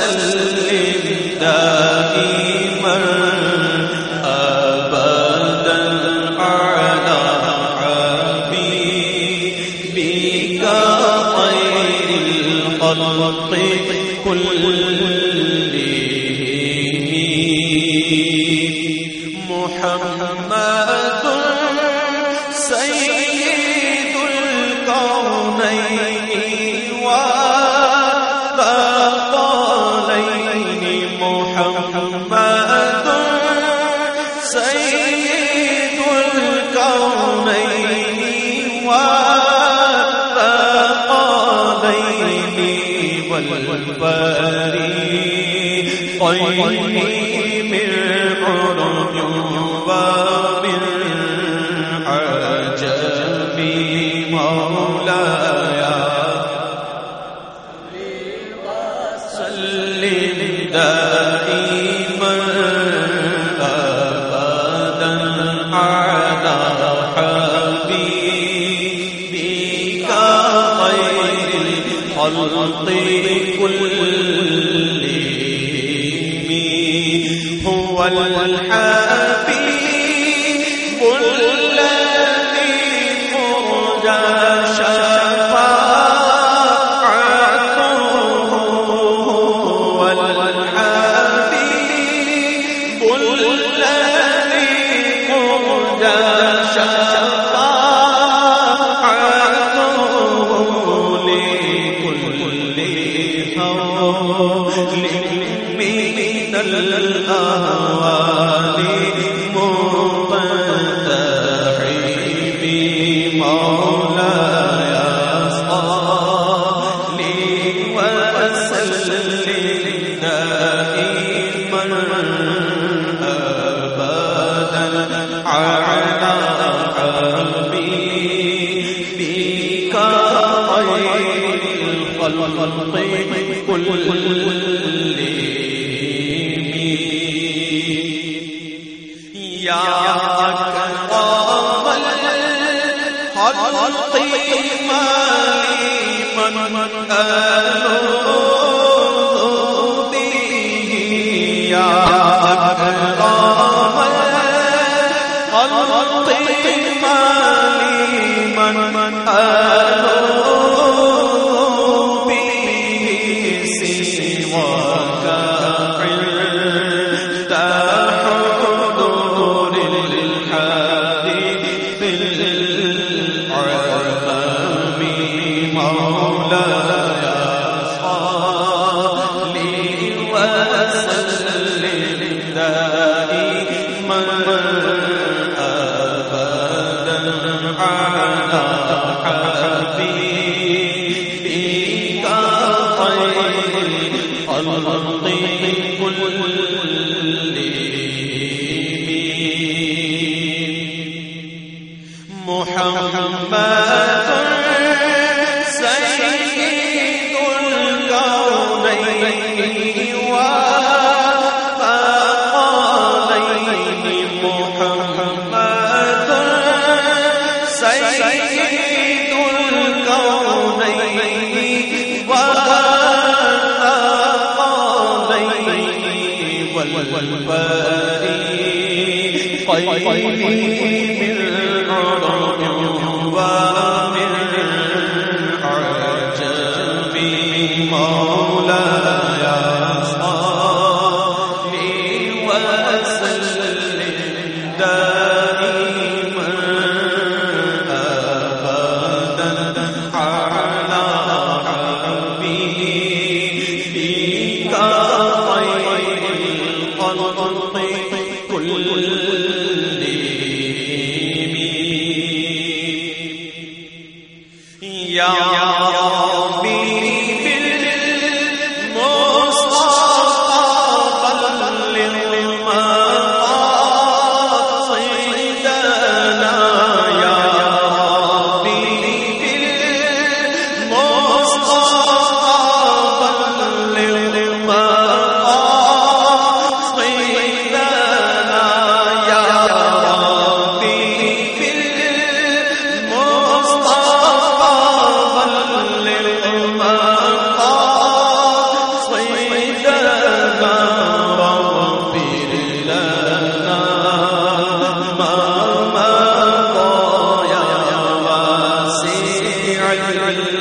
وسلم دائما أبدا على حبيبك خير الخلق كلهم محمد سيد الكونين والثقلين محمد سيد الكونين والثقلين والفريقين من عرب ومن عجب مولاي سلم دائما أبدا على حبيبك خير الخلق كلهم هو الحبيب الذي ترجى شفاعته هو الحبيب الذي ترجى شفاعته لكل هول من الأهوال منتحب مولاي صل وسلم دائما أبدا على حبيبك خير الخلق كلهم يا أكرم الخلق من ألوذ به يا أكرم الخلق من ألوذ به سواك عند حضور الحبيب بالعظم مولاي صل وسلم دائما أبدا على حبيبك خير الخلق كلهم محمد سيد الكونين والثقلين محمد سيد الكونين والثقلين والفريقين من عرب ومن عجب مولاي صل وسلم دائما أبدا على حبيبك خير الخلق كلهم يا ربي بالمصطفى بلغ مقاصدنا يا ربي بالمصطفى بلغ مقاصدنا يا ربي بالمصطفى العلم